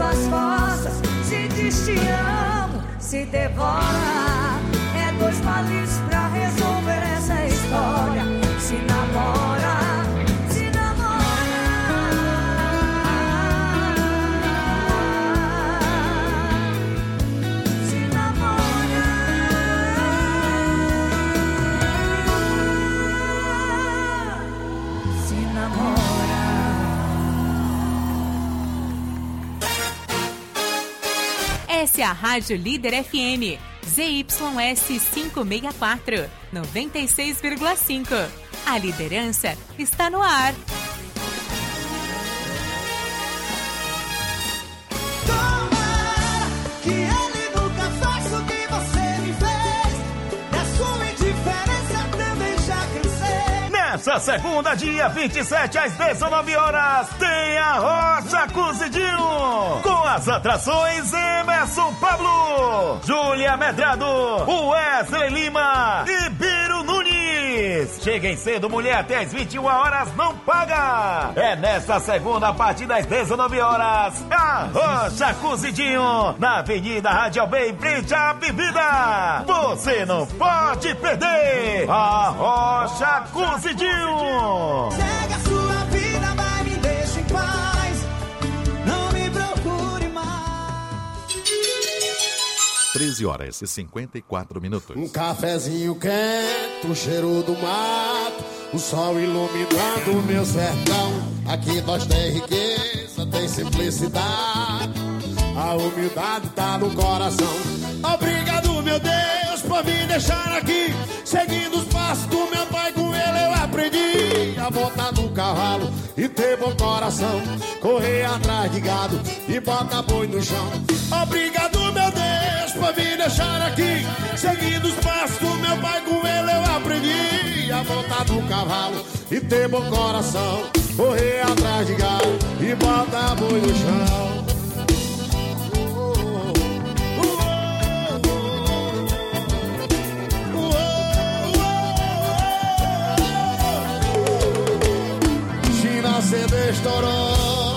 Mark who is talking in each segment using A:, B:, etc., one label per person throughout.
A: suas forças, se diz te amo, se devora. É dois males pra resolver essa história. Se namora, se namora. Se namora. Se namora.
B: Essa é a Rádio Líder FM, ZYS 564, 96,5. A liderança está no ar.
C: Tomara que ele nunca faça o que você me fez. Da sua indiferença também já cansei.
D: Nessa segunda, dia 27, às 19 horas, tem a Rocha Cozidinho. Com as atrações Emerson Pablo, Júlia Medrado, Wesley Lima e Biro Nunes. Cheguem cedo, mulher, até às 21 horas, não paga. É nessa segunda, a partir das 19 horas, a Rocha Cozidinho, na Avenida Radial B, em frente à Bebida. Você não pode perder a Rocha Cozidinho.
C: Segue a sua vida, mas me deixa em paz. Não me procure mais.
E: 13 horas e 54 minutos.
F: Um cafezinho quente, o cheiro do mato, o sol iluminando o meu sertão. Aqui nós tem riqueza, tem simplicidade, a humildade tá no coração. Obrigado, meu Deus, por me deixar aqui, seguindo os passos do meu pai. Com ele eu aprendi a montar no cavalo e ter bom coração, correr atrás de gado e botar boi no chão. Obrigado, meu Deus, por me deixar aqui, seguindo os passos do meu pai. Com ele eu aprendi a montar no cavalo e ter bom coração, correr atrás de gado e botar boi no chão. CD estourou.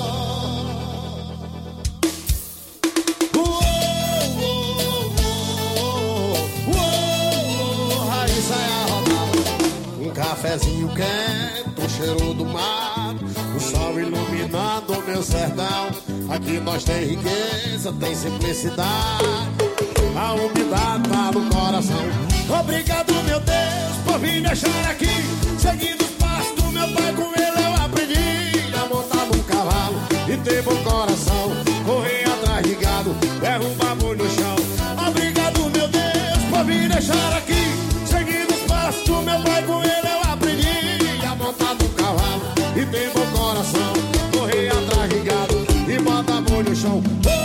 F: Raíssa é a rodada. Um cafezinho quente, o cheiro do mar, o sol iluminando o meu sertão. Aqui nós tem riqueza, tem simplicidade, a humildade tá no coração. Obrigado, meu Deus, por me deixar aqui, seguindo os passos do meu pai. Com ele eu aprendi a montar no cavalo e ter bom coração, correr atrás de gado, derrubar boi no chão. Obrigado, meu Deus, por me deixar aqui, seguindo os passos do meu pai. Com ele eu aprendi a montar no cavalo e ter bom coração, correr atrás de gado e botar boi no chão.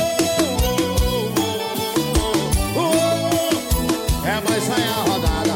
F: É, vai sair a rodada.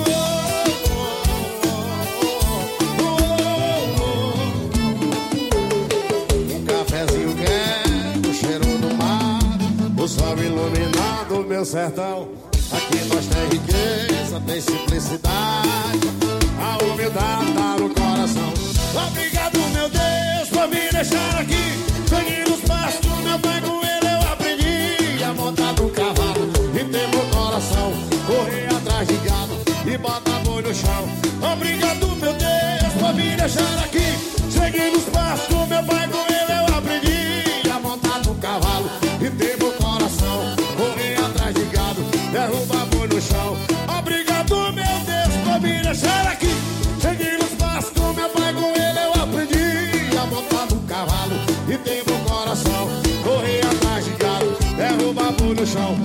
F: Um cafezinho quente, o cheiro do mar, o sol iluminando o meu sertão. Aqui nós tem riqueza, tem simplicidade, a humildade tá no coração. Obrigado, meu Deus, por me deixar aqui, seguindo os passos do meu pai. Com ele eu aprendi a montar no cavalo e ter bom coração, correr atrás de gado e botar boi no chão. Obrigado, meu Deus, por me deixar aqui, seguindo os passos do meu pai. Com ele eu aprendi a montar no cavalo e ter bom coração, correr atrás de gado, derrubar boi no chão. Obrigado, meu Deus, por me deixar aqui, seguindo os passos do meu pai. Com ele eu aprendi a montar no cavalo e ter bom coração, correr atrás de gado, derrubar boi no chão.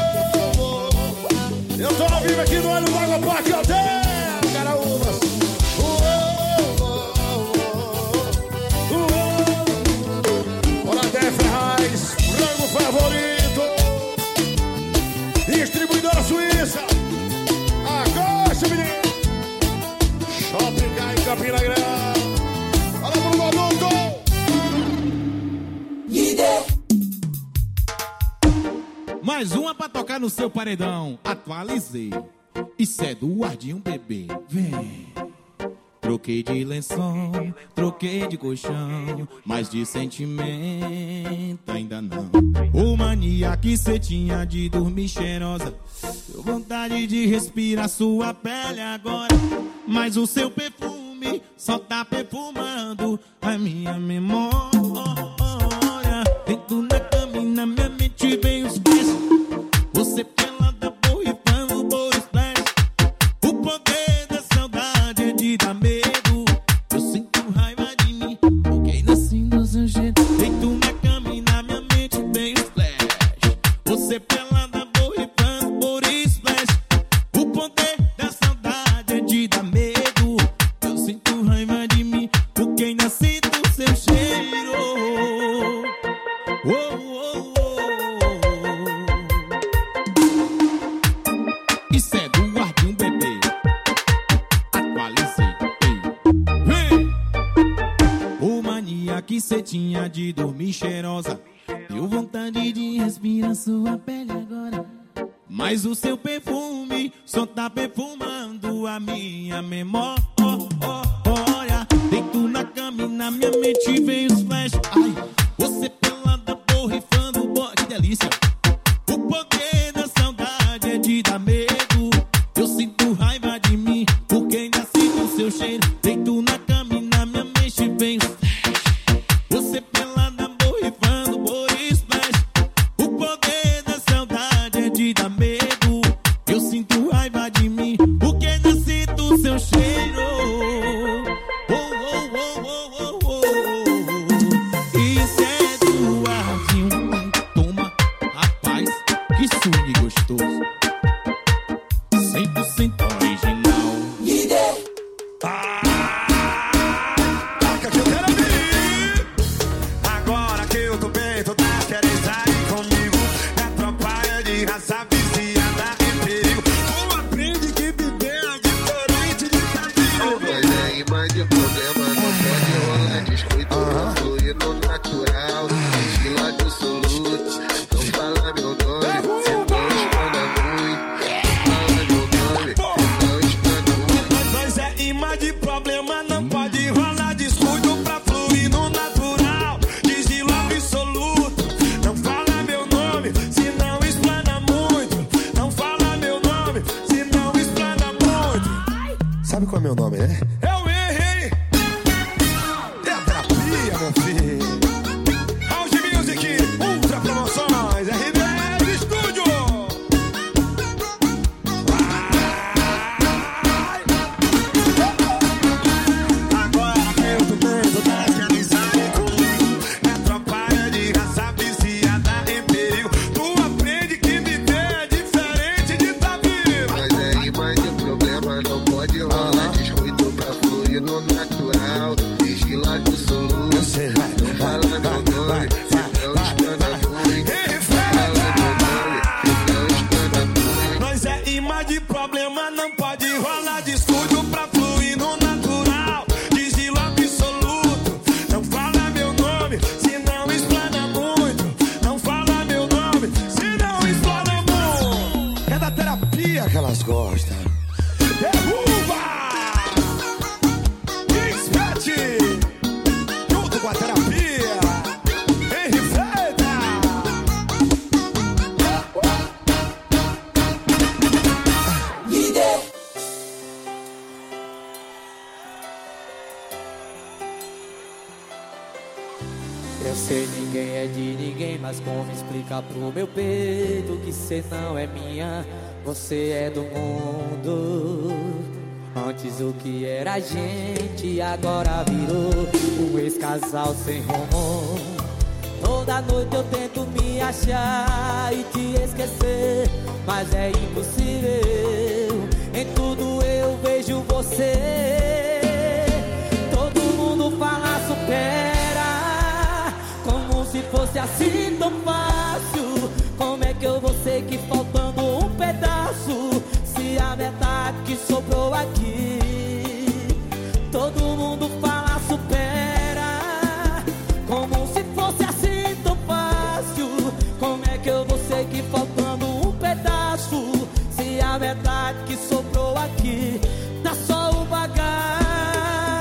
F: Eu tô ao vivo aqui no Olho do Água Parque Hotel, Caraúbas. Oraté Ferraz, frango favorito, distribuidora Suíça. Agosta, menino. Shopping Cá em Campina Grande. Fala pro Godonto.
G: Mais uma pra tocar no seu paredão. Atualizei. Isso é do Guardinho Bebê. Vem. Troquei de lençol, troquei de colchão, mas de sentimento ainda não. Ô mania que cê tinha de dormir cheirosa, deu vontade de respirar sua pele agora. Mas o seu perfume só tá perfumando a minha memória. Dentro na cama e na minha mente vem os flashes. Você pelada borrifando por splash. O poder da saudade é de dar medo. Eu sinto raiva de mim, porque ainda assim do seu jeito. Deito na cama e na minha mente vem os flash. Você pelada borrifando por splash. O poder da saudade é de dar medo. Eu sinto raiva de mim, porque ainda sinto o seu cheiro. Oh, oh, oh. Isso é do guardinho, bebê. Atualizei. Vem! Ô mania que cê tinha de dormir cheirosa, deu vontade de respirar sua pele agora. Mas o seu perfume só tá perfumando a minha memória. Deito na cama e na minha mente vem os flash. Ai, você pelada borrifando, que delícia. O poder da saudade é de dar medo. Eu sinto raiva de mim, porque ainda sinto o seu cheiro. Deito na cama e na minha mente vem os flash. Você pelada borrifando por splash. O poder da saudade é de dar medo. Eu sinto raiva de mim, porque ainda sinto o seu cheiro. Oh, oh, oh, oh, oh, oh. Isso é do arzinho. Ai, toma, rapaz, que swing gostoso. 100% original.
C: Toca que eu quero ouvir. Agora que eu tô bem, tu tá querendo sair comigo. É tropa é de raça viciada em perigo. Tu aprende que viver é diferente de caminho.
F: Mas aí, mais de problema, não pode rolar descuido. Fluir no natural, estilo absoluto. Não fala meu nome, se não espana muito. Fala meu nome, se não espana muito.
C: Mas é imã de problema, não pode rolar descuido pra fluir no natural. Sigilo absoluto. Não fala meu nome, se não explana muito. Não fala meu nome, se não explana muito.
F: Sabe qual é meu nome, né?
C: Eu errei. É a terapia, meu filho. House Music, Ultra Promoções, RBS Estúdio. Agora que eu tô dentro da amizade comigo. É tropa de raça viciada em perigo. Tu aprende que viver é diferente de tá vivo.
F: Mas aí, mais de problema, não pode rolar descuido pra fluir no natural. Estilo absoluto.
C: Eu sei, vai,
F: Não fala meu nome, se não espana muito. Fala meu nome, se não espana muito.
C: Nós é imã de problema, não pode rolar descuido pra fluir no natural. Sigilo absoluto. Não fala meu nome, se não explana muito. Não fala meu nome, se não explana muito. É da terapia que elas gostam. Derruba! Expert! Junto com a terapia. Henry Feita!
H: Eu sei ninguém é de ninguém, mas como explicar pro meu peito que cê não é minha, você é do mundo. Antes o que era a gente agora virou um ex-casal sem rumo. Toda noite eu tento me achar e te esquecer, mas é impossível. Em tudo eu vejo você. Todo mundo fala supera, como se fosse assim tão fácil. Como é que eu vou ser que faltando um pedaço, se a metade que sobrou aqui? Todo mundo fala supera, como se fosse assim tão fácil. Como é que eu vou ser que faltando um pedaço, se a metade que sobrou aqui tá só o bagaço?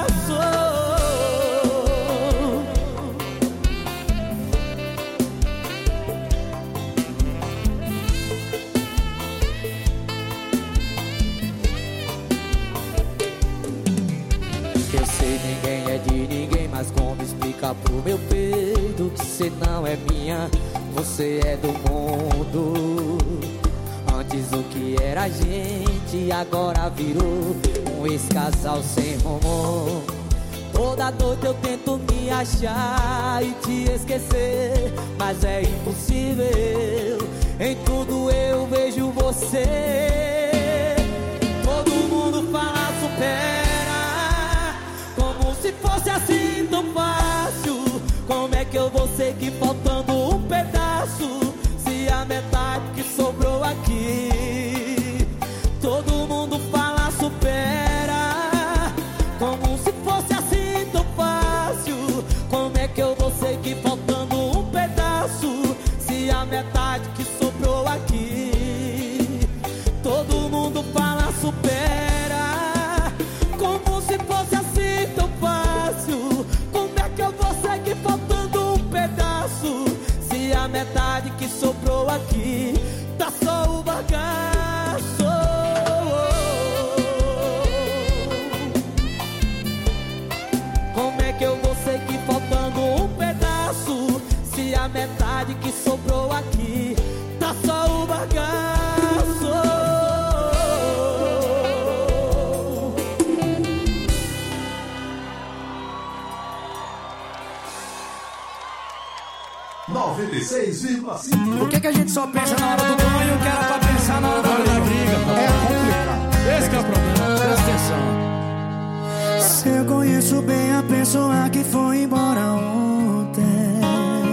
H: pro meu peito que cê não é minha, você é do mundo. Antes o que era a gente agora virou um ex-casal sem rumo. Toda noite eu tento me achar e te esquecer, mas é impossível. Em tudo eu vejo você. Todo mundo fala supera, como se fosse assim tão fácil. Como é que eu vou seguir faltando um pedaço, se a metade que sobrou aqui? Todo mundo fala supera, como se fosse assim tão fácil. Como é que eu vou seguir faltando um pedaço, se a metade que sobrou aqui? Todo mundo fala supera, como se fosse assim tão fácil. Como é que eu vou seguir faltando um pedaço, se a metade que sobrou aqui tá só o bagaço? Como é que eu vou seguir faltando um pedaço, se a metade que sobrou aqui tá só o bagaço?
I: 96,5. O que a gente só pensa na hora do banho, que era pra pensar na hora da briga?
F: É complicado.
I: Esse que é o problema, presta atenção.
J: Se eu conheço bem a pessoa que foi embora ontem,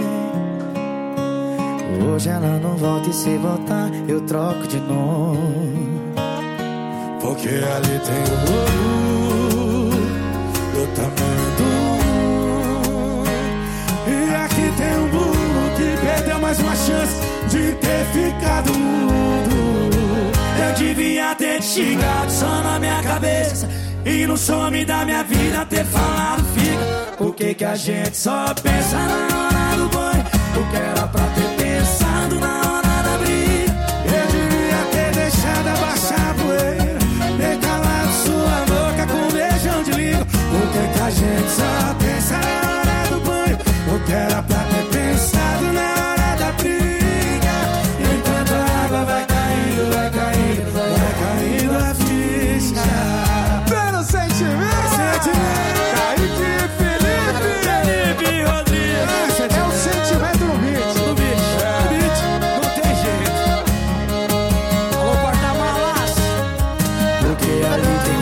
J: hoje ela não volta e se voltar eu troco de novo.
F: Porque ali tem um lobo do tamanho do mundo, e aqui tem um burro que perdeu mais uma chance de ter ficado mudo.
J: Eu devia ter te xingado só na minha cabeça, e no some da minha vida ter falado fica. Por que a gente só pensa na hora do banho? O que era pra ter pensado na hora da briga?
F: Eu devia ter deixado abaixar a poeira, ter calado sua boca com um beijão de língua. Por que a gente só pensa na hora do banho? O que era pra ter pensado na hora da briga? Enquanto a água vai caindo, vai caindo, vai caindo a ficha. Pelo sentimento, Kaique e Felipe Rodrigues. É o sentimento do beat.
I: Do beat, não tem jeito. Alô, porta-malas.
J: Porque ali tem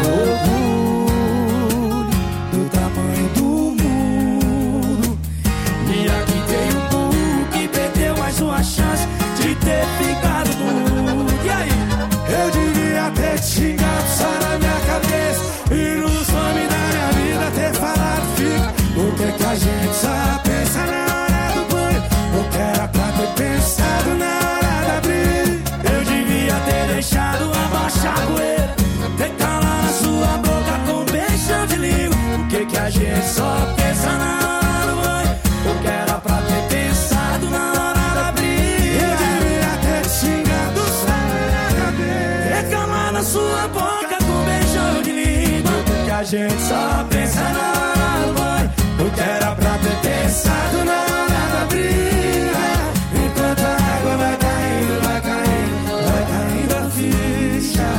J: orgulho do tamanho do mundo, e aqui tem um burro que perdeu mais uma chance de ter ficado mudo. E aí?
F: Eu devia ter te xingado só na minha cabeça, e no some da minha vida ter falado fica. Por que a gente só pensa na hora do banho? O que era pra ter pensado na hora da briga?
J: Eu devia ter deixado abaixar a poeira, ter calado a sua boca com um beijão de língua. Por que a gente só pensa na hora do banho? O que era pra ter pensado na hora da briga?
F: Eu devia ter te xingado só na minha cabeça,
J: ter calado a sua boca com um beijão de língua. Porque a gente só pensa na hora do banho. O que era pra ter pensado na hora da briga?
F: enquanto a água vai caindo, vai caindo, vai caindo a ficha.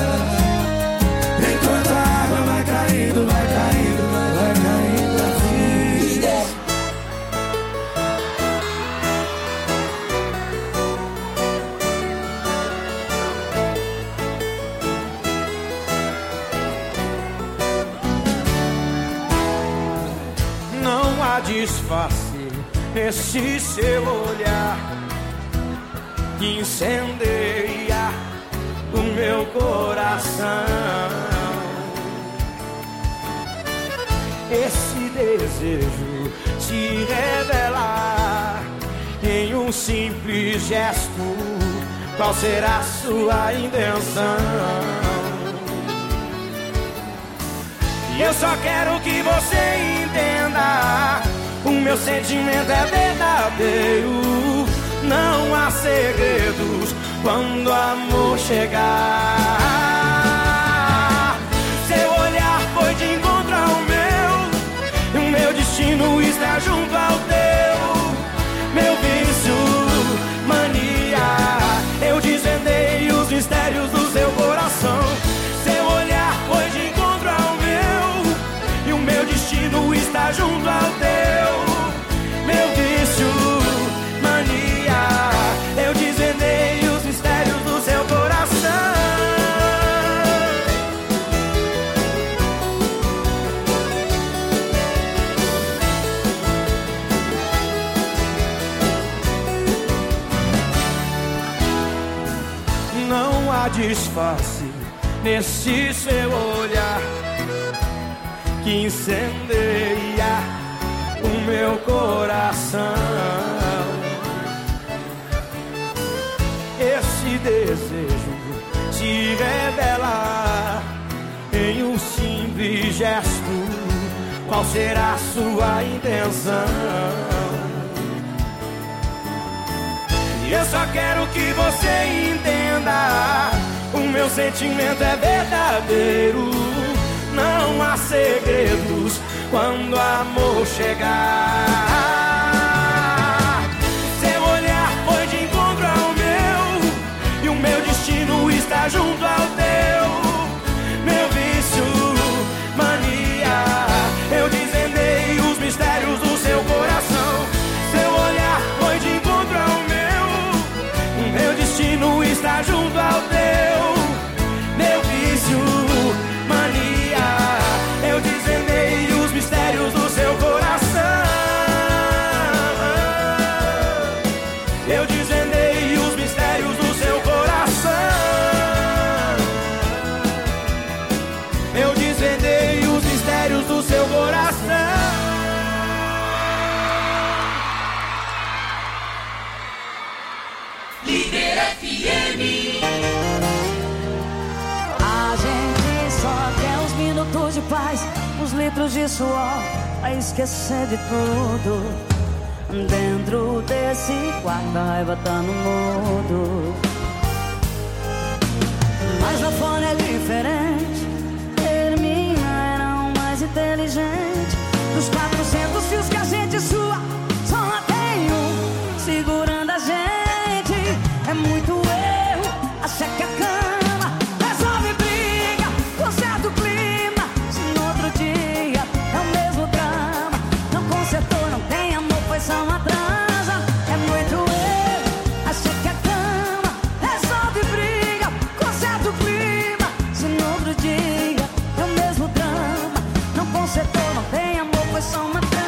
F: Enquanto a água vai caindo, vai caindo, vai caindo a ficha.
C: Não há disfarce nesse seu olhar que incendeia o meu coração. Esse desejo se revelar em um simples gesto. Qual será sua intenção? E eu só quero que você entenda, o meu sentimento é verdadeiro. Não há segredos quando o amor chegar. Seu olhar foi de encontro ao meu, e o meu destino está
J: junto ao teu. Meu vício, mania, eu desvendei os mistérios do seu coração. Seu olhar foi de encontro ao meu, e o meu destino está junto ao teu. Meu vício, mania, eu desvendei os mistérios do seu coração. Não há disfarce nesse seu olhar que incendeia o meu coração. Esse desejo se revela em um simples gesto. Qual será a sua intenção? Eu só quero que você entenda, o meu sentimento é verdadeiro. Não há segredos quando o amor chegar. Seu olhar foi de encontro ao meu, e o meu destino está junto ao teu. Meu vício, mania, eu desvendei os mistérios do seu coração. Seu olhar foi de encontro ao meu, meu destino está junto ao teu. Meu vício, mania, eu desvendei os mistérios do seu coração. Eu desvendei os mistérios do seu coração. Eu desvendei os mistérios do seu coração.
A: Líder FM. A gente só quer uns minutos de paz, uns litros de suor, pra esquecer de tudo. Dentro desse quarto a raiva tá no mudo, mas lá fora é diferente. Termina, era um mais inteligente. Dos 400 fios que a gente sua, só tem um segurando a gente. É muito erro achar que a cama resolve briga, conserta o clima, se no outro dia é o mesmo drama. Não consertou, não tem amor, foi só uma transa. É muito erro achar que a cama resolve briga, conserta o clima, se no outro dia é o mesmo drama. Não consertou, não tem amor, foi só uma transa.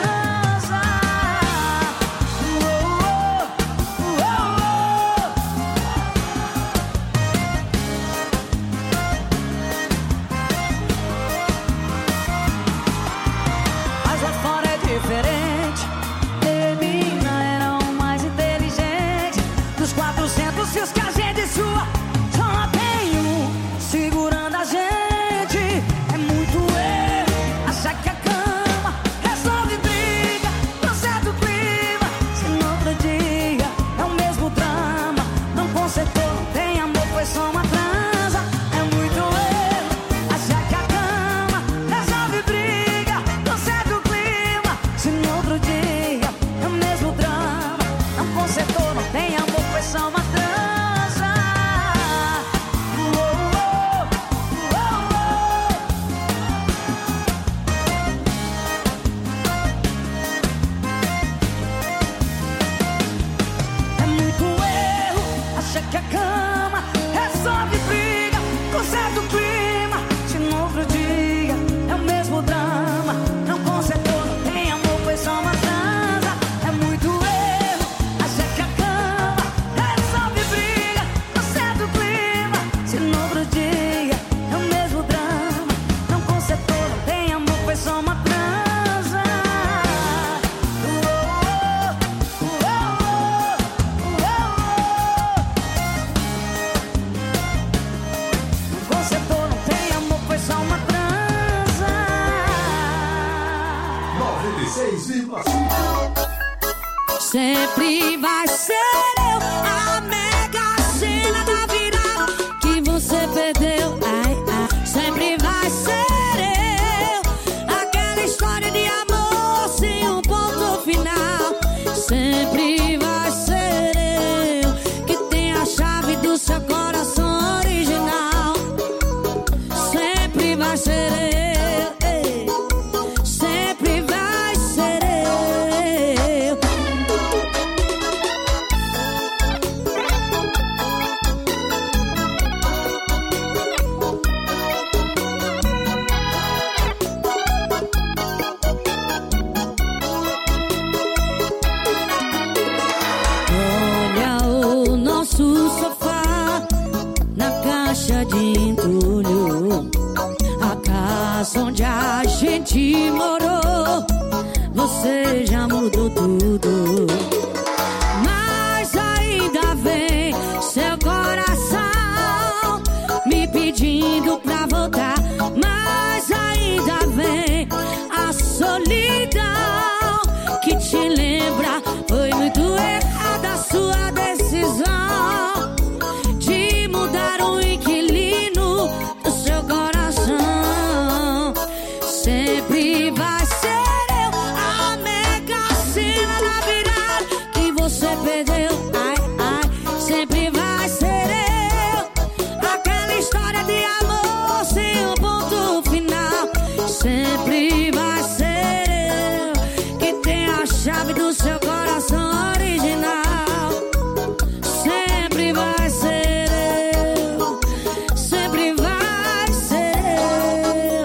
J: caixa de entulho. A casa onde a gente morou, você já mudou tudo. Mas ainda vem seu coração me pedindo pra voltar. Mas ainda vem a solidão que te lembra. Foi muito errada a sua decisão de mudar o inquilino do seu coração. Sempre vai ser eu a mega cena da virada que você perdeu. Ai, ai, sempre vai ser eu aquela história de amor sem um ponto final. Sempre vai ser eu que tem a chave do seu coração original. Sempre vai ser eu, sempre vai ser eu.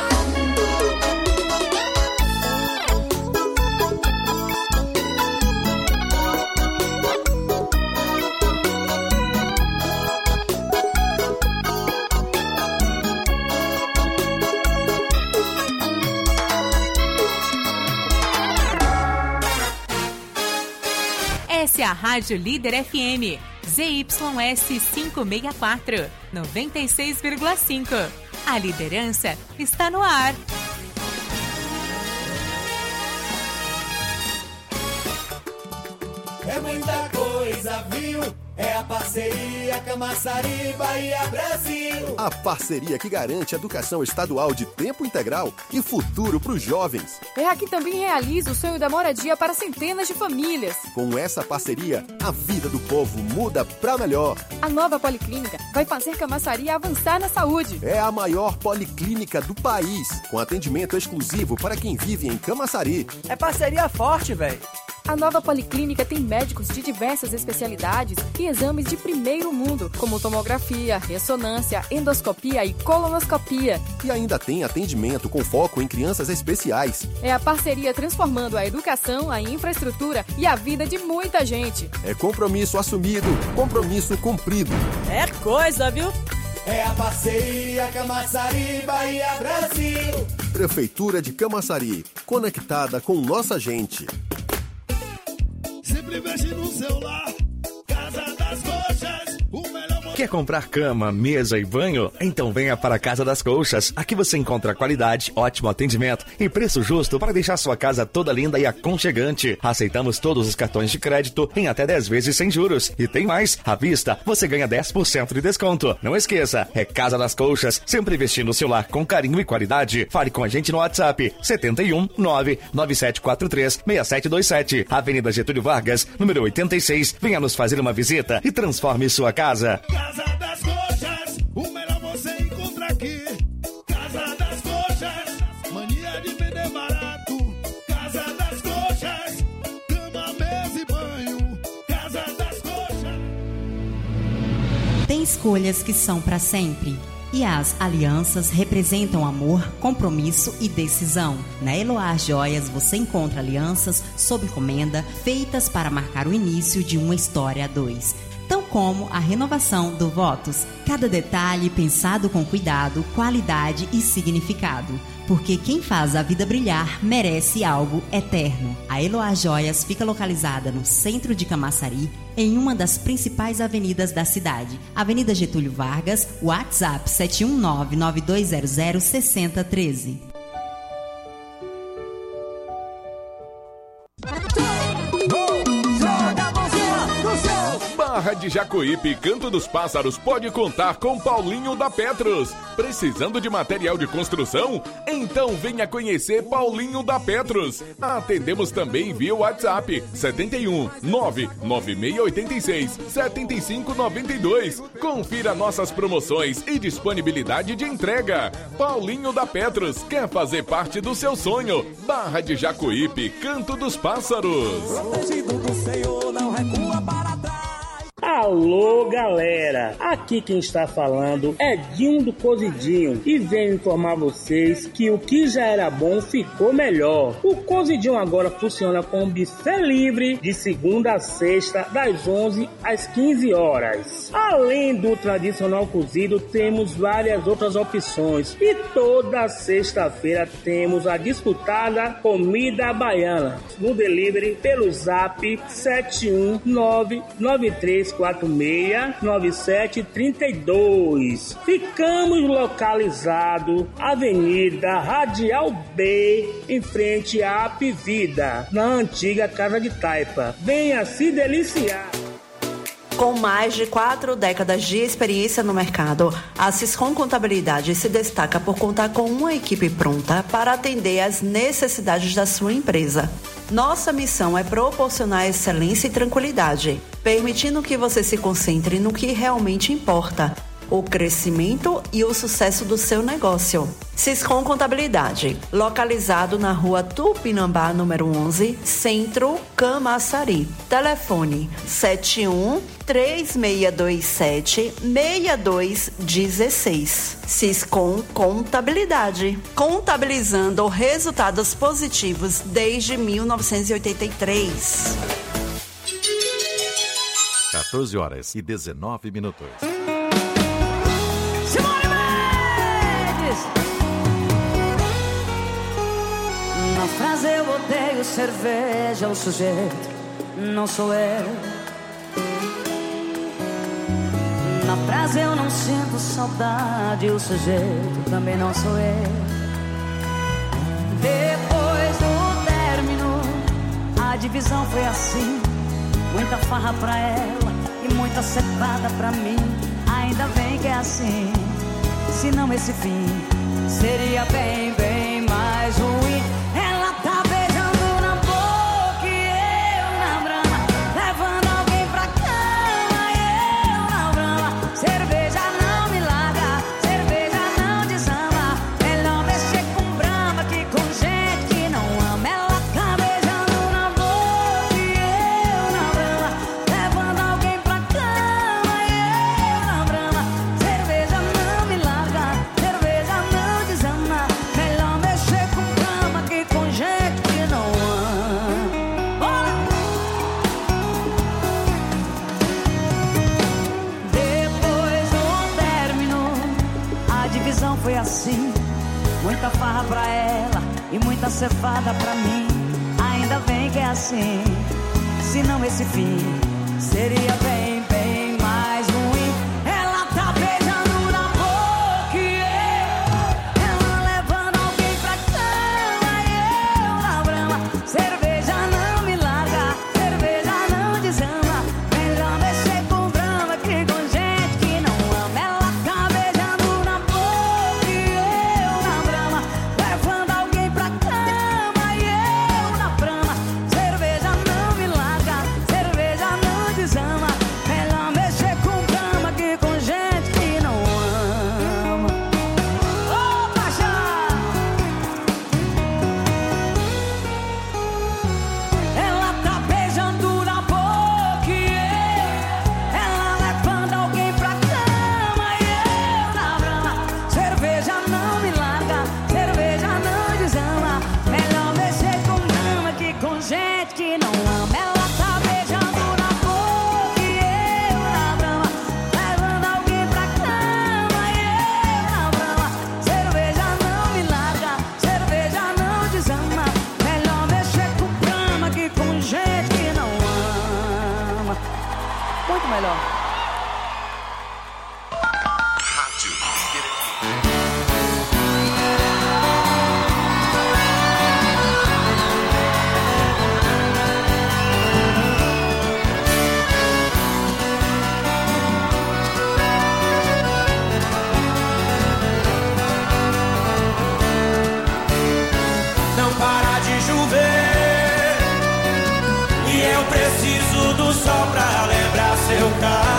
B: Essa é a Rádio Líder FM, ZYS 564, 96,5. A liderança está no ar.
K: É muita coisa, viu? É a parceria Camaçari, Bahia, Brasil.
L: A parceria que garante educação estadual de tempo integral e futuro para os jovens.
M: É a que também realiza o sonho da moradia para centenas de famílias.
L: Com essa parceria, a vida do povo muda para melhor.
M: A nova Policlínica vai fazer Camaçari avançar na saúde.
L: É a maior policlínica do país, com atendimento exclusivo para quem vive em Camaçari.
I: É parceria forte, velho.
M: A nova Policlínica tem médicos de diversas especialidades e exames de primeiro mundo, como tomografia, ressonância, endoscopia e colonoscopia.
L: E ainda tem atendimento com foco em crianças especiais.
M: É a parceria transformando a educação, a infraestrutura e a vida de muita gente.
L: É compromisso assumido, compromisso cumprido.
I: É coisa, viu?
K: É a parceria Camaçari, Bahia, Brasil.
L: Prefeitura de Camaçari, conectada com nossa gente.
G: Sempre mexe no celular, Casa das Coxas, o melhor...
N: Quer comprar cama, mesa e banho? Então venha para a Casa das Colchas. Aqui você encontra qualidade, ótimo atendimento e preço justo para deixar sua casa toda linda e aconchegante. Aceitamos todos os cartões de crédito em até 10 vezes sem juros. E tem mais, à vista você ganha 10% de desconto. Não esqueça, é Casa das Colchas, sempre vestindo o seu lar com carinho e qualidade. Fale com a gente no WhatsApp 71 99743 6727, Avenida Getúlio Vargas, número 86. Venha nos fazer uma visita e transforme sua casa.
G: Casa das Coxas, o melhor você encontra aqui. Casa das Coxas, mania de vender barato. Casa das Coxas, cama, mesa e banho. Casa das Coxas.
O: Tem escolhas que são para sempre. E as alianças representam amor, compromisso e decisão. Na Eloá Joias você encontra alianças sob encomenda feitas para marcar o início de uma história a dois. Tão como a renovação do votos. Cada detalhe pensado com cuidado, qualidade e significado. Porque quem faz a vida brilhar merece algo eterno. A Eloá Joias fica localizada no centro de Camaçari, em uma das principais avenidas da cidade. Avenida Getúlio Vargas, WhatsApp 719-9200-6013.
P: Barra de Jacuípe, Canto dos Pássaros pode contar com Paulinho da Petros. Precisando de material de construção? Então venha conhecer Paulinho da Petros. Atendemos também via WhatsApp 71 99686 7592. Confira nossas promoções e disponibilidade de entrega. Paulinho da Petros quer fazer parte do seu sonho. Barra de Jacuípe, Canto dos Pássaros.
K: Protegido do Senhor, não recua para trás.
Q: A Alô, galera! Aqui quem está falando é Dinho do Cozidinho e venho informar vocês que o que já era bom ficou melhor. O Cozidinho agora funciona com buffet livre de segunda a sexta, das 11 às 15 horas. Além do tradicional cozido, temos várias outras opções e toda sexta-feira temos a disputada comida baiana no delivery pelo zap 71993469732. Ficamos localizados Avenida Radial B, em frente à Apivida, na antiga Casa de Taipa. Venha se deliciar!
R: Com mais de 4 décadas de experiência no mercado, a Siscom Contabilidade se destaca por contar com uma equipe pronta para atender às necessidades da sua empresa. Nossa missão é proporcionar excelência e tranquilidade, permitindo que você se concentre no que realmente importa: o crescimento e o sucesso do seu negócio. Siscom Contabilidade, localizado na rua Tupinambá, número 11, Centro, Camaçari. Telefone 71-3627-6216. Siscom Contabilidade, contabilizando resultados positivos desde 1983.
E: 14h19.
A: Na frase eu odeio cerveja, o sujeito não sou eu. Na frase eu não sinto saudade, o sujeito também não sou eu. Depois do término, a divisão foi assim: muita farra pra ela e muita cevada pra mim. Ainda bem que é assim, senão esse fim seria bem, bem mais ruim. Ela tá beijando na boca e eu na brama, levando alguém pra cama e eu na brama. Cerveja não me larga, cerveja não desama. Melhor mexer com brama que com gente que não ama. Ela tá beijando na boca e eu na brama, levando alguém pra cama e eu na brama. Cerveja não me larga, cerveja não desama. Melhor mexer com brama que com gente que não ama. Depois do término, a divisão foi assim: muita farra pra ela e muita cevada pra mim. Ainda bem que é assim, senão esse fim seria bem, bem mais ruim. Ela tá beijando na boca e ela levando alguém pra cama e eu na brama. Cerveja não me larga, cerveja não desama. Melhor mexer com brama que com gente que não ama. Ela tá beijando na boca e eu na brama, levando alguém pra cama e eu na brama. Cerveja não me larga, cerveja não desama. Melhor mexer com brama que com gente que não ama. Ô, paixão! Ela tá beijando na boca e ela levando alguém pra cama e eu na brama. Cerveja não me larga, cerveja não desama. Melhor mexer com brama que com gente que não ama. Ela tá beijando na boca e eu na brama, levando alguém pra cama e eu na brama. Cerveja não me larga, cerveja não desama. Melhor mexer com brama que com gente que não ama. Muito melhor.
C: Não para de chover e eu preciso do sol pra lembrar seu carro.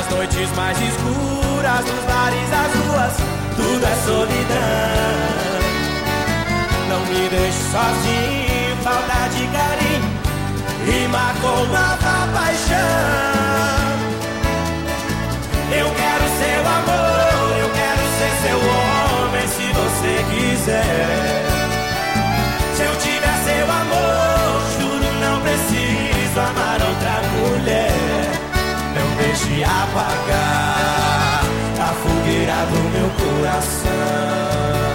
J: Nas noites mais escuras, nos bares, as ruas, tudo é solidão. Não me deixe sozinho, falta de carinho, rima com nova paixão. Eu quero seu amor, eu quero ser seu homem, se você quiser. Se eu tiver seu amor, juro não preciso amar outra mulher. Não deixe apagar a fogueira do meu coração.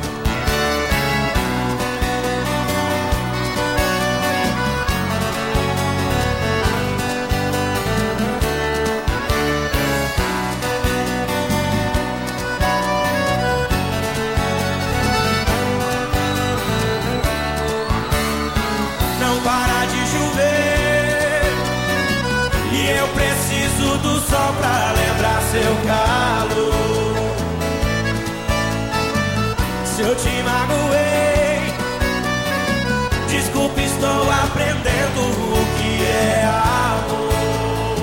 J: Para de chover e eu preciso do sol pra lembrar seu calor. Se eu te magoei, desculpe, estou aprendendo o que é amor.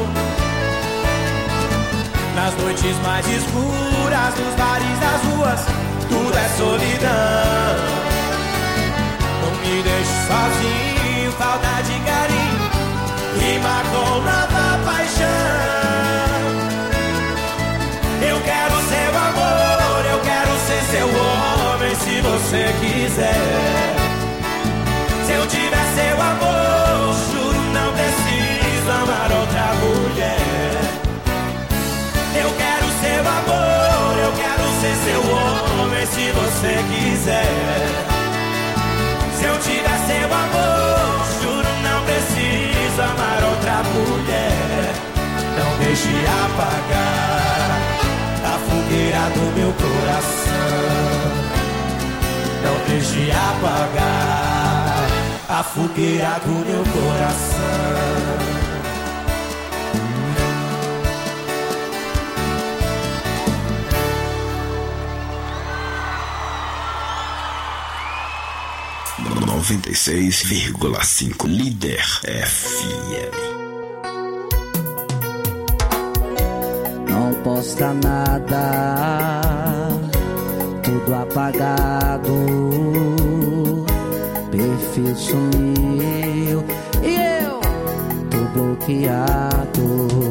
J: Nas noites mais escuras, nos bares, das ruas, tudo é solidão. Não me deixe sozinho, falta de carinho, rima com nova paixão. Eu quero seu amor, eu quero ser seu homem, se você quiser. Se eu tiver seu amor, juro não preciso amar outra mulher. Eu quero seu amor, eu quero ser seu homem, se você quiser. Se eu tiver seu amor, juro não preciso amar outra mulher. Não deixe apagar a fogueira do meu coração. Não deixe apagar a fogueira do meu coração.
S: 96,5 Líder FM.
H: Não posta nada, tudo apagado, perfil sumiu e eu tô bloqueado.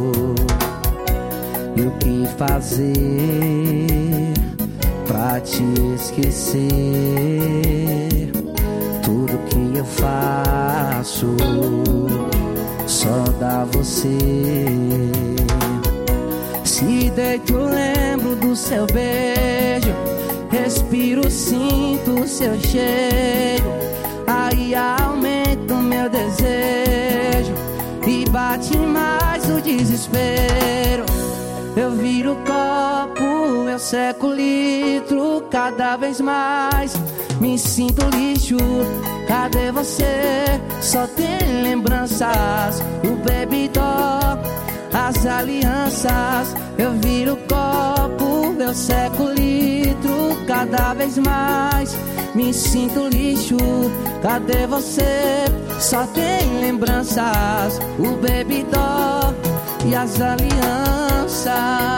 H: E o que fazer pra te esquecer? Tudo que eu faço só dá você. Se deito lembro do seu beijo, respiro, sinto o seu cheiro. Aí aumenta o meu desejo e bate mais o desespero. Eu viro copo, eu seco litro, cada vez mais me sinto lixo. Cadê você? Só tem lembranças, o bebidó, as alianças. Eu viro copo, eu seco litro, cada vez mais me sinto lixo. Cadê você? Só tem lembranças, o bebidó e as alianças.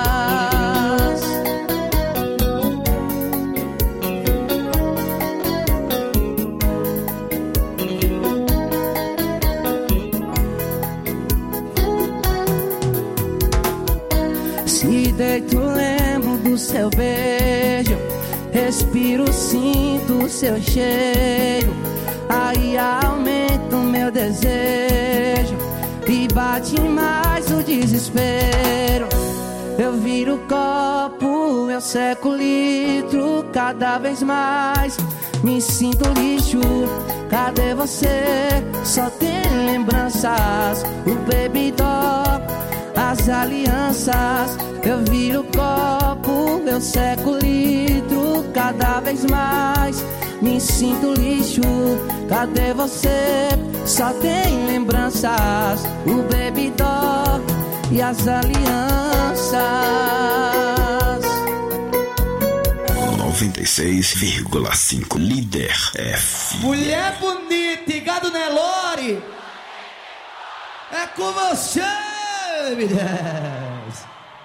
H: Se deito lembro do seu beijo, respiro, sinto o seu cheiro. Aí aumenta o meu desejo e bate mais o desespero. Eu viro copo, eu seco litro, cada vez mais me sinto lixo. Cadê você? Só tem lembranças, o bebidó, as alianças. Eu viro copo, eu seco litro, cada vez mais me sinto lixo. Cadê você? Só tem lembranças, o bebidó e as alianças.
S: 96,5 Líder FM.
I: Mulher bonita e gado Nelore, é com você, mulher.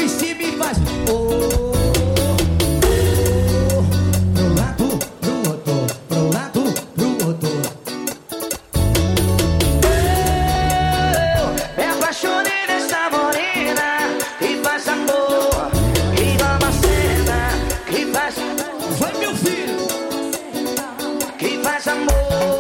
J: em cima e faz pro lado, pro outro, pro lado, pro outro.
A: Eu me apaixonei nessa morena que faz amor, que ama a cena, que faz amor.
J: Vai, meu filho!
A: Que faz amor.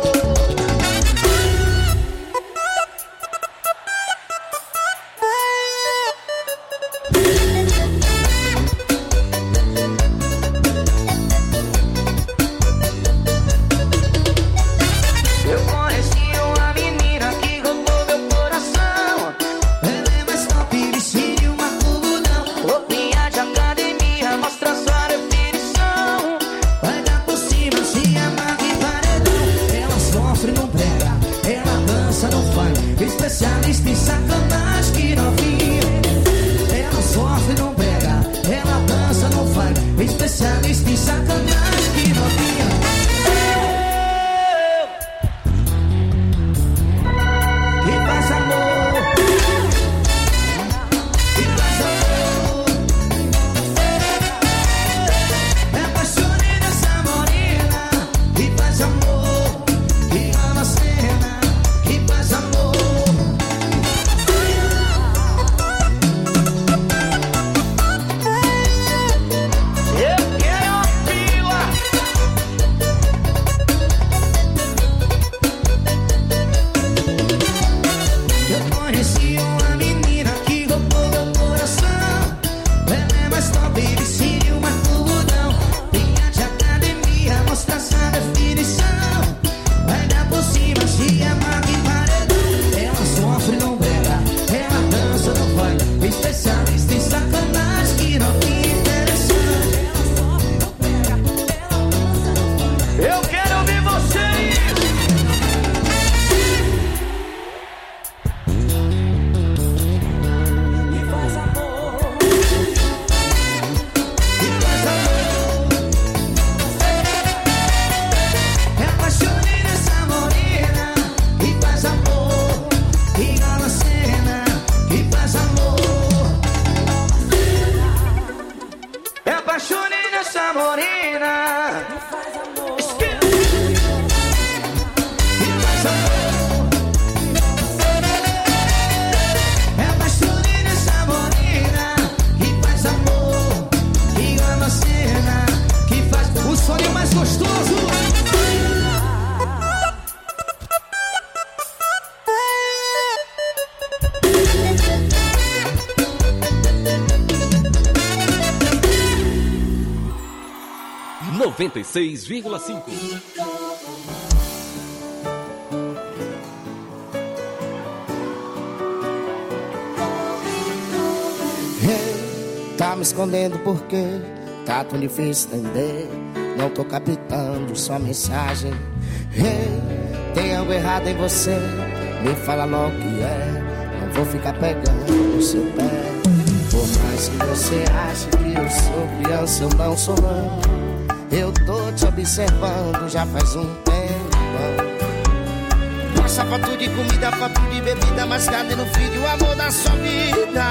A: Eu conheci uma menina que roubou meu coração.
J: Ela é mais top, vestido uma culudão.
A: Roupinha de academia, mostra sua definição.
J: Vai dar por cima, se amarra e paredão. Ela sofre, não prega, ela dança, não faz. Especialista em sacanagem que novinha. Ela sofre, não prega, ela dança, não faz. Especialista em sacanagem que novinha. Que faz amor, que faz amor. Me apaixonei nessa morena que faz amor, que ama a cena, que faz amor.
A: Eu quero uma pila.
J: Eu conheci uma menina que roubou meu coração. Ela é mais top, vestido uma culudão. Linha de academia, mostra essa definição. Vai dar por cima, se amarra e paredão. Ela sofre, não brega, ela dança, não vai. Especialista em sacanagem, que não é interessante. Ela sofre, não brega, ela dança, não vai.
A: Eu quero ouvir vocês.
J: E faz amor, e faz amor. Me apaixonei nessa morena que faz amor, que ama a cena, que faz amor.
A: Me apaixonei nessa morena.
J: Que faz amor, que faz amor. Me apaixonei nessa morena que faz amor, que ama a cena, que faz o sonho mais gostoso.
T: 96,5.
J: Hey, tá me escondendo porque tá tão difícil entender. Não tô captando sua mensagem. Hey, tem algo errado em você, me fala logo o que é. Não vou ficar pegando no seu pé. Por mais que você ache que eu sou criança, eu não sou não. Eu tô te observando já faz um tempo. Passa foto de comida, foto de bebida, mas cadê no filho o amor da sua vida?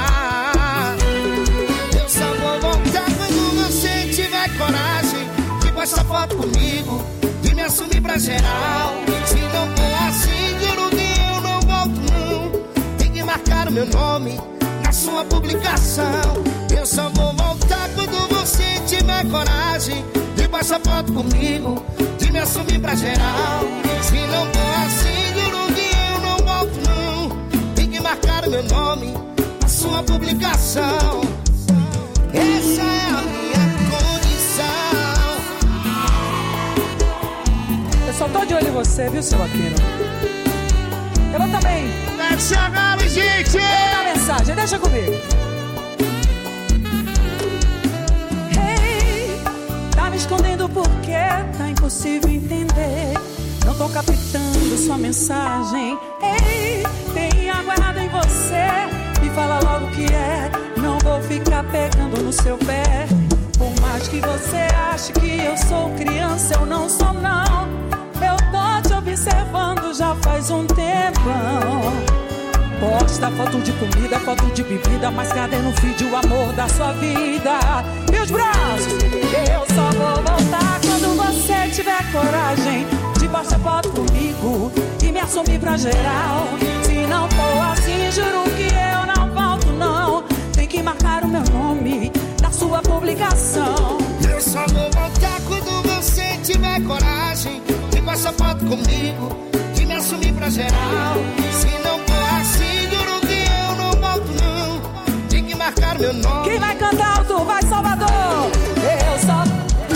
J: Eu só vou voltar quando você tiver coragem de postar foto comigo, de me assumir pra geral. Se não for assim, juro que eu não volto não. Tem que marcar o meu nome na sua publicação. Eu só vou voltar quando você tiver coragem de passar foto comigo, de me assumir pra geral. Se não for assim, juro que eu não volto não. Tem que marcar o meu nome na sua publicação. Essa é a minha condição.
I: Eu só tô de olho em você, viu, seu vaqueiro? Eu também.
J: Deixa agora, gente!
I: Eu vou dar mensagem, deixa comigo. Hey, tá me escondendo porque tá impossível entender. Não tô captando sua mensagem. Ei, tem algo errado em você, me fala logo o que é. Não vou ficar pegando no seu pé. Por mais que você ache que eu sou criança, eu não sou não. Eu tô te observando já faz um tempão. Posta foto de comida, foto de bebida, mas cadê no feed o amor da sua vida? E os braços? Eu só vou voltar quando você tiver coragem de postar foto comigo e me assumir pra geral. Se não for assim, juro que eu não volto não. Tem que marcar o meu nome na sua publicação.
J: Eu só vou voltar quando você tiver coragem de postar foto comigo e me assumir pra geral. Se não for assim, juro que eu não volto não. Tem que marcar meu nome.
I: Quem vai cantar alto? Vai, Salvador! Eu só...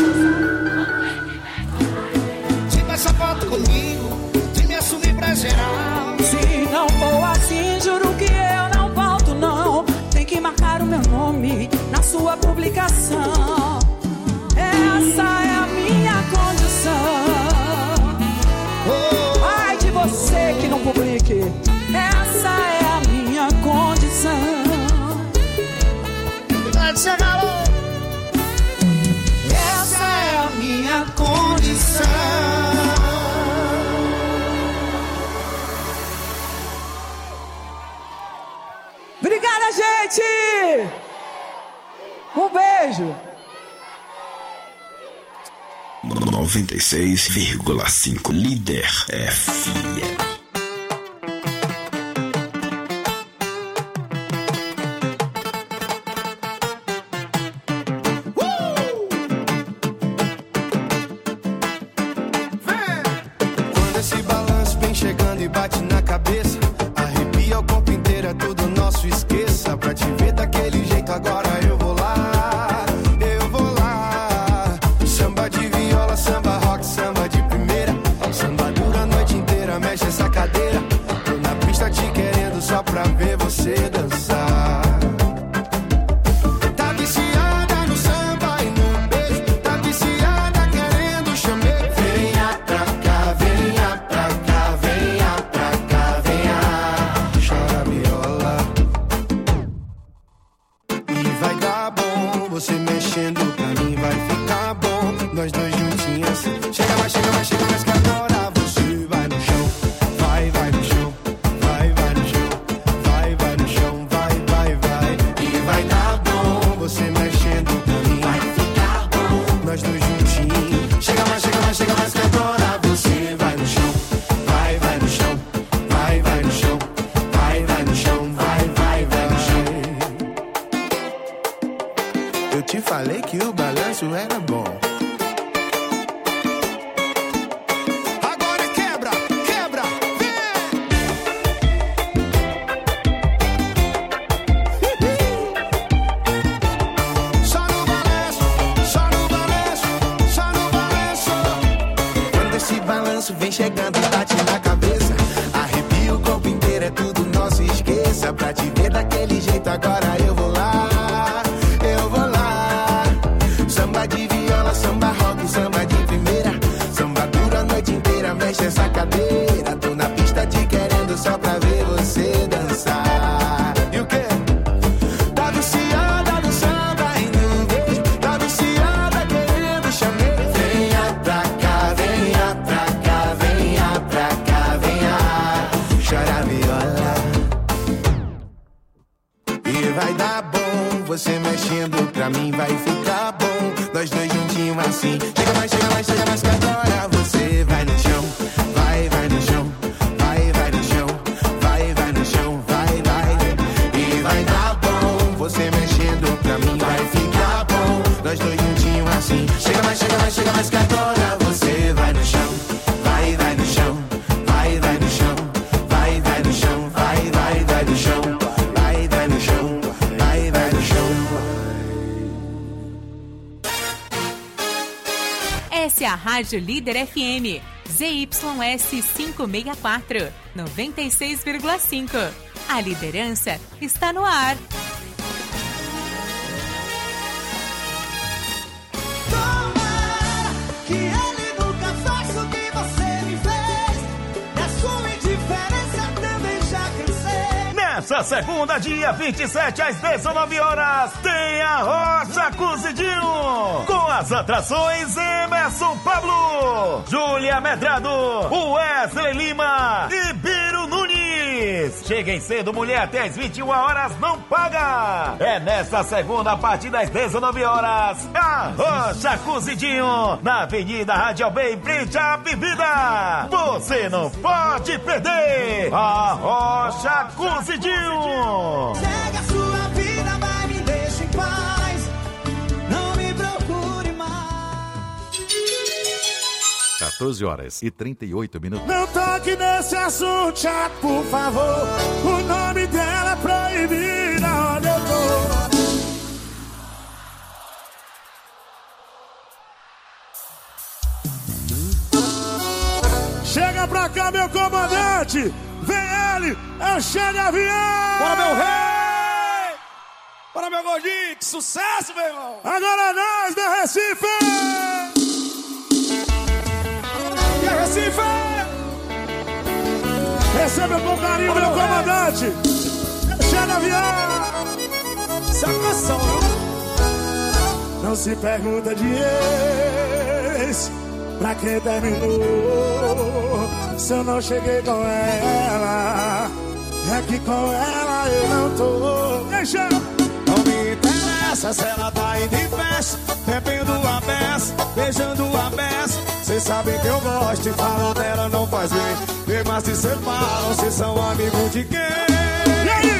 J: De postar foto comigo, de me assumir pra geral.
I: Se não for assim, juro que eu não volto não. Tem que marcar o meu nome na sua publicação. Essa é a minha condição. Ai de você que não publique. Essa é a minha condição. Essa é a minha condição. Obrigada, gente! Um beijo!
S: 96,5 Líder FM.
J: Quando esse balanço vem chegando e bate na cabeça, arrepia o corpo inteiro, é tudo nosso, esqueça. Pra te ver daquele jeito agora eu vou lá, eu vou lá. Samba de viola, samba rock, samba de primeira. Samba dura a noite inteira, mexe essa cadeira. Tô na pista te querendo só pra ver você dançar. Tá viciada no samba e no beijo, tá viciada querendo chamar. Venha pra cá, venha pra cá, venha pra cá, venha. Chora viola. E vai dar bom, você mexendo pra mim vai ficar bom. Nós dois juntinhos assim. Chega mais, chega mais, chega mais que agora você vai no chão. Vai, vai no chão. Vai, vai no chão. Vai, vai no chão. Vai, vai, vai. E vai dar bom, você mexendo pra mim vai ficar bom. Nós dois juntinhos. Chega mais, chega mais, chega mais que agora você vai no chão. Vai, vai no chão. Vai, vai no chão. Vai, vai no chão. Vai, vai, vai no chão. Eu te falei que o balanço era bom. Agora quebra, quebra, vem! Só no balanço, só no balanço, só no balanço. Quando esse balanço vem chegando e bate na cabeça, arrepia o corpo inteiro, é tudo nosso, esqueça. Pra te ver daquele jeito agora eu vou lá, eu vou lá. Samba de viola, samba rock, samba de primeira. Samba dura a noite inteira, mexe essa cadeira. Tô na pista te querendo só pra ver você dançar. E o quê? Tá viciada no samba e no beijo, tá viciada querendo chamar. Venha pra cá, venha pra cá, venha pra cá, venha. Chora viola. E vai dar bom, você mexendo pra mim vai ficar bom. Nós dois juntinhos assim. Chega mais, chega mais, chega mais que agora você vai no chão. Vai, vai no chão. Vai, vai no chão. Vai, vai no chão. Vai, vai. E vai dar bom, você mexendo pra mim vai ficar bom. Nós dois juntinhos assim. Chega mais, chega mais, chega mais que agora você vai no chão. Vai, vai no chão. Vai, vai no chão. Vai, vai no chão. Vai, vai, vai no chão. Vai, vai no chão. Vai, vai no chão.
B: Essa é a Rádio Líder FM, ZYS 564, 96,5. A liderança está no ar.
J: Que ele nunca faça o que você me fez. Da sua indiferença também já cansei.
D: Nessa segunda, dia 27, às 19 horas, tem a Rocha Cozidinho. Com as atrações Emerson Pablo, Júlia Medrado, Wesley Lima e Biro Nunes. Lages. Cheguem cedo, mulher, até às 21 horas não paga. É nesta segunda, a partir das 19 horas, Arrocha Cozidinho, na Avenida Radial Bay, em frente à Bebida. Você não pode perder. Arrocha Cozidinho.
J: Segue a sua vida, vai, me deixa em paz. Não me procure mais.
E: 14 horas e 38 minutos.
F: Não toque nesse assunto chato, por favor. O nome dela é proibido onde eu tô. Chega pra cá, meu comandante. Vem ele, é o Che de Avião.
T: Bora, meu rei. Bora, meu gordinho. Que sucesso, meu irmão.
F: Agora nós, meu Recife.
T: E aí, Recife?
F: Receba com carinho, meu comandante. Che de Avião.
T: Essa é a canção, viu?
F: Não se pergunta de ex. Pra quem terminou, se eu não cheguei com ela, é que com ela eu não tô. Deixa!
T: Não me interessa se ela tá indo em festa, bebendo a beça, beijando a beça. Cês sabem que eu gosto e falam dela não faz bem. Mas se cês falam, cês são amigos de quem?
F: E aí?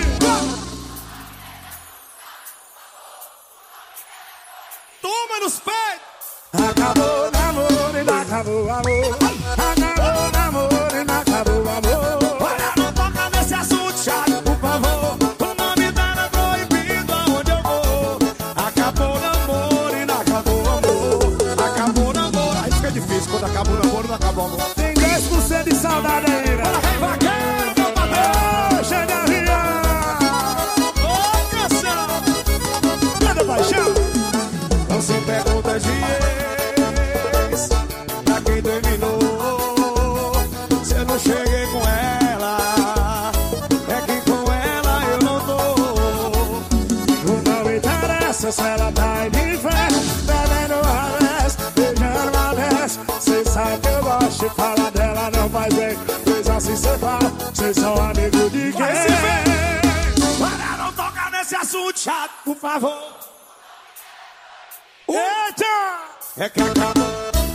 T: Toma nos pés!
F: Acabou o namoro e não acabou o amor. Acabou o namoro e não acabou o amor.
T: Olha, não toca nesse assunto chato, por favor. O nome dela é proibido aonde eu vou. Acabou o namoro e não acabou o amor. Acabou o namoro. Aí fica difícil quando acaba o namoro e não acabou o amor.
F: Tem 10% de saudade ainda.
T: Bora, rei vaqueiro, meu patrão.
F: Che de Avião.
T: Ô, canção.
F: Manda paixão.
T: Não se pergunta de ex, pra quem terminou. Se eu não cheguei com ela, é que com ela eu não tô.
F: Não me interessa se ela tá indo em festa, bebendo a vez, beijando a vez. Cê sabe que eu gosto de falar dela, não faz bem. Pois assim cê fala, cês são amigos de quem?
T: Vai se ver. Para não tocar nesse assunto chato, por favor.
F: Eita!
T: É que acabou.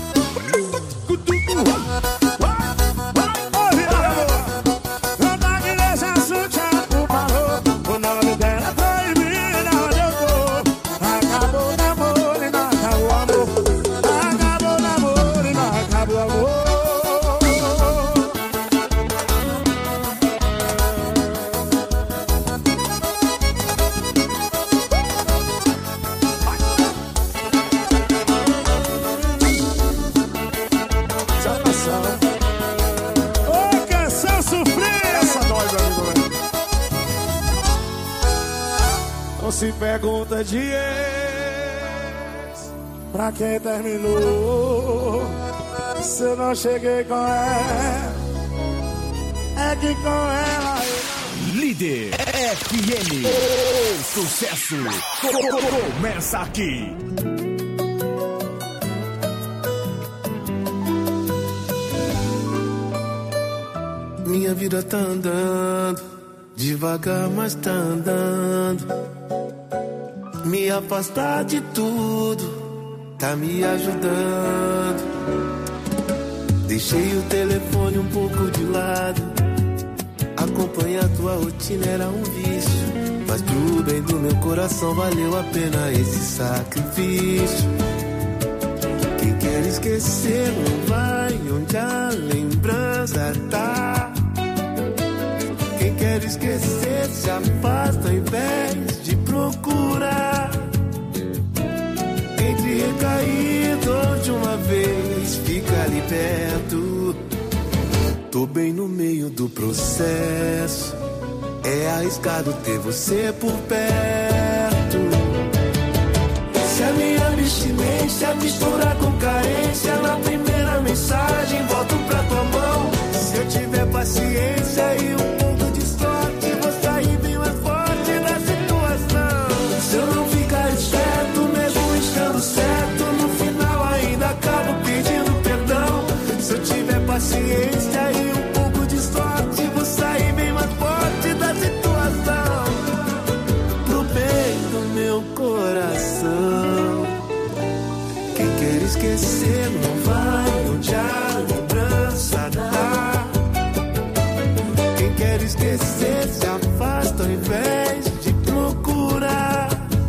F: Não toque nesse assunto chato, por favor. O nome dela é proibido onde eu tô. Acabou o namoro e não acabou o amor. Acabou o namoro e não acabou o amor. Ô, canção sofrida.
T: Essa dói, meu amigo, velho. Não se pergunta de ex,
F: Pra quem terminou, se eu não cheguei com ela, é que com ela eu...
U: Líder FM. O sucesso começa aqui.
V: Minha vida tá andando, devagar, mas tá andando. Me afastar de tudo, tá me ajudando. Deixei o telefone um pouco de lado. Acompanhar tua rotina era um vício, mas pro bem do meu coração valeu a pena esse sacrifício. Quem quer esquecer não vai onde a lembrança tá. Quem quer esquecer se afasta ao invés de procurar. Entre recaído de uma vez, fica ali perto. Tô bem no meio do processo, é arriscado ter você por perto. Se a minha abstinência mistura com carência, na primeira mensagem volto pra tua mão. Se eu tiver paciência e um pouco de sorte, vou sair bem mais forte da situação. Se eu não ficar esperto, mesmo estando certo, no final ainda acabo pedindo perdão. Se eu tiver paciência e um pouco de sorte, vou sair bem mais forte. esquecer não vai onde a lembrança dá. Quem quer esquecer se afasta ao invés de procurar.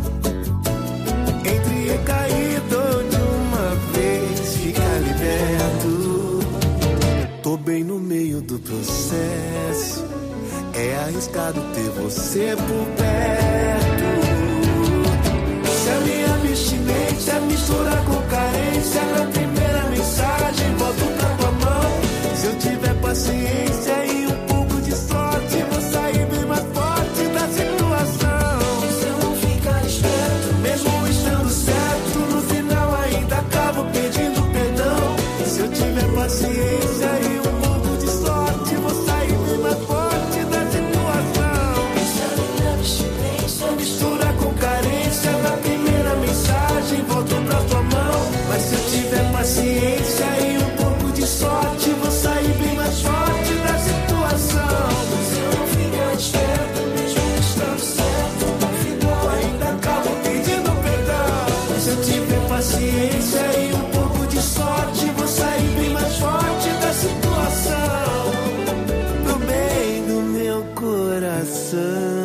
V: Entre recaído de uma vez, fica liberto. Tô bem no meio do processo, é arriscado ter você por perto. Se a minha abstinência mistura com carência, na primeira mensagem volto pra tua mão. Se eu tiver paciência e um pouco de sorte, vou sair bem mais forte da situação. Se eu não ficar esperto, mesmo estando certo, no final ainda acabo pedindo perdão. Se eu tiver paciência e um pouco de sorte, vou sair bem mais forte da situação. Se a minha abstinência mistura com carência, na primeira mensagem volto pra tua mão. Mas se eu tiver paciência e um pouco de sorte, vou sair bem mais forte da situação. Se eu não ficar esperto, mesmo estando certo, no final ainda acabo pedindo perdão. Mas se eu tiver paciência e um pouco de sorte, vou sair bem mais forte da situação. Pro bem do meu coração,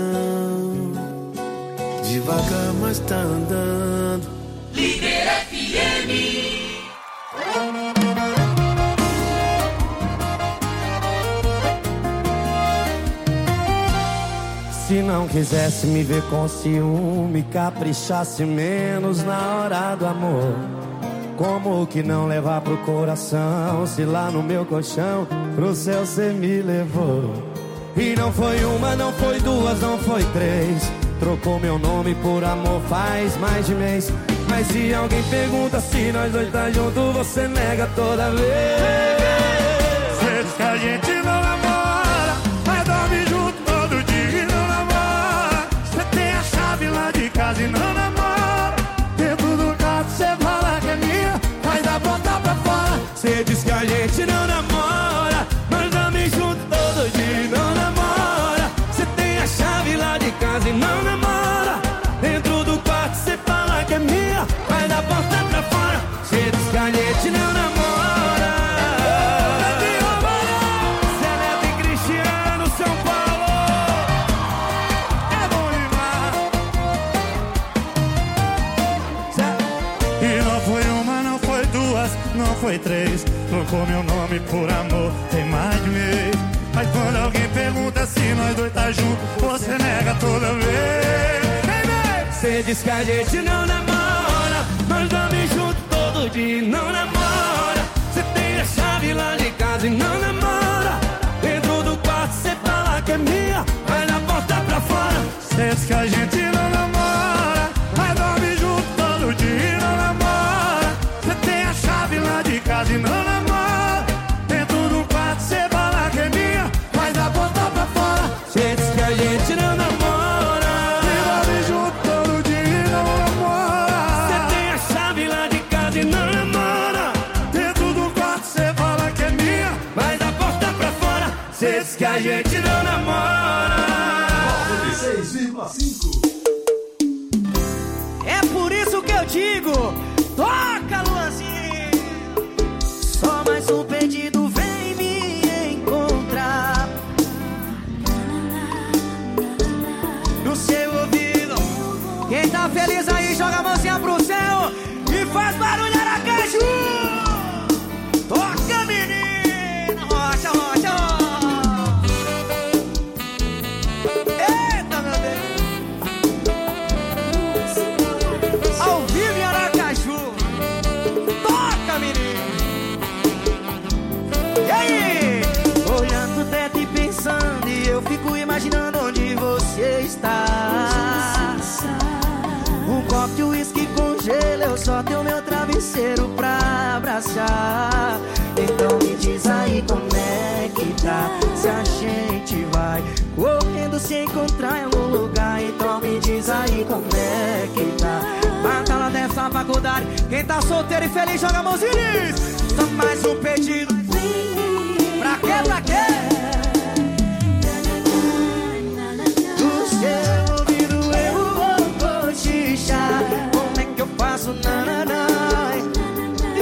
V: devagar mas tá andando.
A: Líder FM.
V: Se não quisesse me ver com ciúme, caprichasse menos na hora do amor. Como que não levar pro coração, se lá no meu colchão pro céu cê me levou? E não foi uma, não foi duas, não foi três. Trocou meu nome por amor faz mais de mês. Mas se alguém pergunta se nós dois tá junto, você nega toda vez. Cê diz que a gente não namora, mas dorme junto todo dia e não namora. Cê tem a chave lá de casa e não namora. Dentro do quarto cê fala que é minha, mas dá porta pra fora. Cê diz que a gente não namora, mas dorme junto todo dia e não namora. Cê tem a chave lá de casa e não namora. Dentro do quarto cê fala que é minha, mas dá porta pra fora. Cê diz que a gente não namora. Zé Neto e Cristiano, São Paulo. É bom demais. E não foi uma, não foi duas, não foi três. Trocou meu nome por amor, tem mais de mês. Mas quando alguém pergunta se nós dois tá junto, você nega toda vez. Cê diz que a gente não namora, mas dorme junto todo dia e não namora. Cê tem a chave lá de casa e não namora. Dentro do quarto cê fala que é minha, mas na porta pra fora. Cê diz que a gente não namora, mas dorme junto todo dia e não namora. Cê tem a chave lá de casa e não namora. Dentro do quarto cê fala que é minha, mas na porta pra fora. Cê diz que a gente não namora. Cê diz que a gente não namora.
U: 96,5.
A: É por isso que eu digo, toca, Luanzinho. Só mais um pedido vem me encontrar. No seu ouvido. Quem tá feliz aí, joga a mãozinha pro céu e faz barulho, Aracaju. Toca, menina. Rocha, rocha, rocha. Ao vivo em Aracaju. Toca, menino. E aí? Olhando o teto e pensando, e eu fico imaginando onde você está. Um copo de uísque com gelo, eu só tenho meu travesseiro pra abraçar. Então me diz aí como é que tá, se a gente vai correndo se encontrar em algum lugar. Então me diz aí como é que tá, batalha dessa faculdade. Quem tá solteiro e feliz joga a mãozinha e diz: só mais um pedido. Pra quê, pra quê? Do seu ouvido eu vou cochichar. Como é que eu faço, nananai?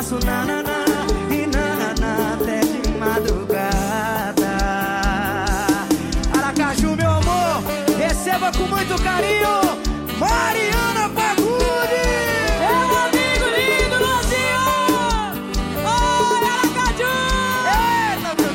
J: faço nananá e nananá até de madrugada. Aracaju, meu amor, receba com muito carinho Mariana Fagundes.
I: Meu amigo lindo, Luzinho. Oi, Aracaju.
J: Eita, meu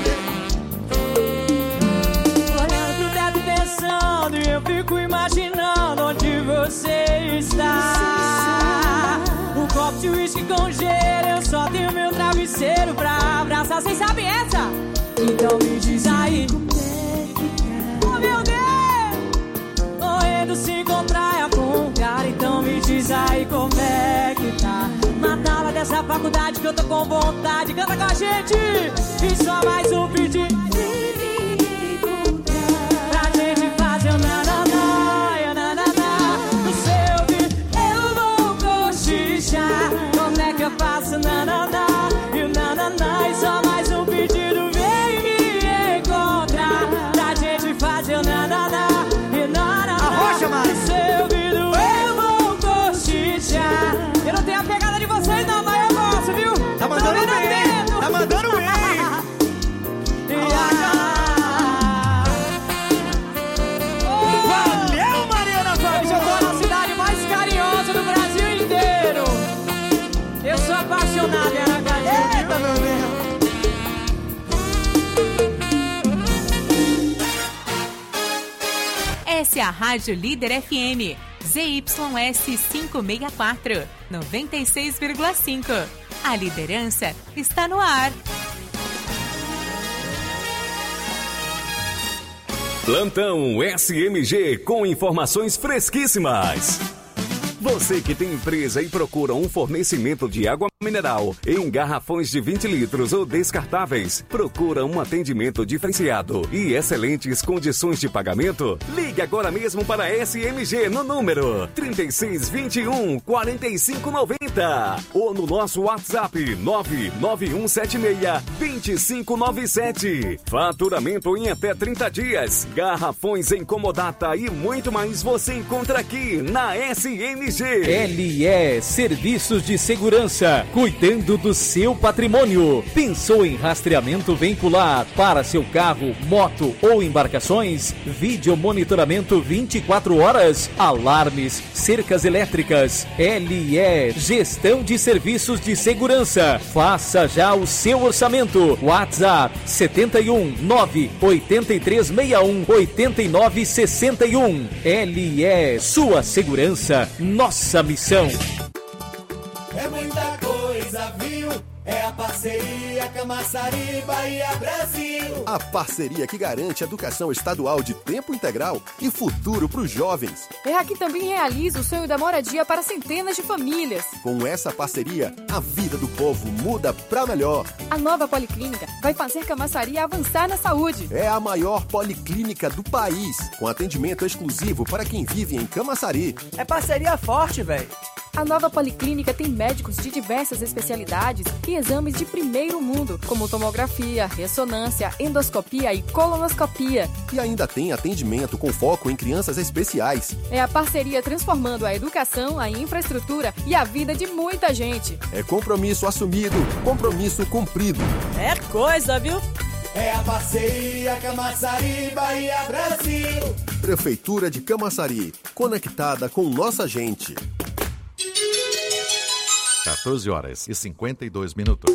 J: Deus.
I: Olhando pro teto pensando e eu fico imaginando onde você está. Um copo de uísque com gelo, eu só tenho meu travesseiro pra abraçar. Vocês sabem essa? Então me diz aí. Oh, meu Deus! Morrendo se encontrar com um cara. Então me diz aí como é que tá. Matava dessa faculdade que eu tô com vontade. Canta com a gente. E só mais um pedido pra gente fazer o nananá e o nananá. No seu ouvido eu vou cochichar. Como é que eu faço nananá e o nananá? E só mais um pedido, vem me encontrar pra gente fazer o nananá e o nananá.
J: Arrocha, Mari.
I: No seu ouvido eu vou cochichar. Eu não tenho a pegada de vocês não, mas eu gosto, viu?
J: Tá mandando bem, tá mandando bem. Valeu, Mariana Fagundes.
I: Hoje eu tô na cidade mais carinhosa do Brasil inteiro. Eu sou apaixonado em Aracaju.
J: Eita, meu Deus.
B: Essa é a Rádio Líder FM, ZYS 564, 96,5. A liderança está no ar.
L: Plantão SMG com informações fresquíssimas. Você que tem empresa e procura um fornecimento de água mineral em garrafões de 20 litros ou descartáveis, procura um atendimento diferenciado e excelentes condições de pagamento? Ligue agora mesmo para a SMG no número 3621-4590 ou no nosso WhatsApp 99176-2597. Faturamento em até 30 dias, garrafões em comodata e muito mais você encontra aqui na SMG.
M: LE Serviços de Segurança, cuidando do seu patrimônio. Pensou em rastreamento veicular para seu carro, moto ou embarcações? Vídeo monitoramento 24 horas, alarmes, cercas elétricas. LE Gestão de Serviços de Segurança. Faça já o seu orçamento. WhatsApp 71 98361 8961. LE Sua Segurança, nossa missão.
K: É muita coisa, viu? É a parceria Camaçari, Bahia, Brasil.
W: A parceria que garante educação estadual de tempo integral e futuro para os jovens.
X: É a que também realiza o sonho da moradia para centenas de famílias.
W: Com essa parceria, a vida do povo muda para melhor.
X: A nova policlínica vai fazer Camaçari avançar na saúde.
W: É a maior policlínica do país, com atendimento exclusivo para quem vive em Camaçari.
J: É parceria forte, velho.
X: A nova policlínica tem médicos de diversas especialidades e exames de primeiro mundo, como tomografia, ressonância, endoscopia e colonoscopia.
W: E ainda tem atendimento com foco em crianças especiais.
X: É a parceria transformando a educação, a infraestrutura e a vida de muita gente.
W: É compromisso assumido, compromisso cumprido.
I: É coisa, viu?
K: É a parceria Camaçari, Bahia, Brasil.
W: Prefeitura de Camaçari, conectada com nossa gente.
E: 14 horas e 52 minutos.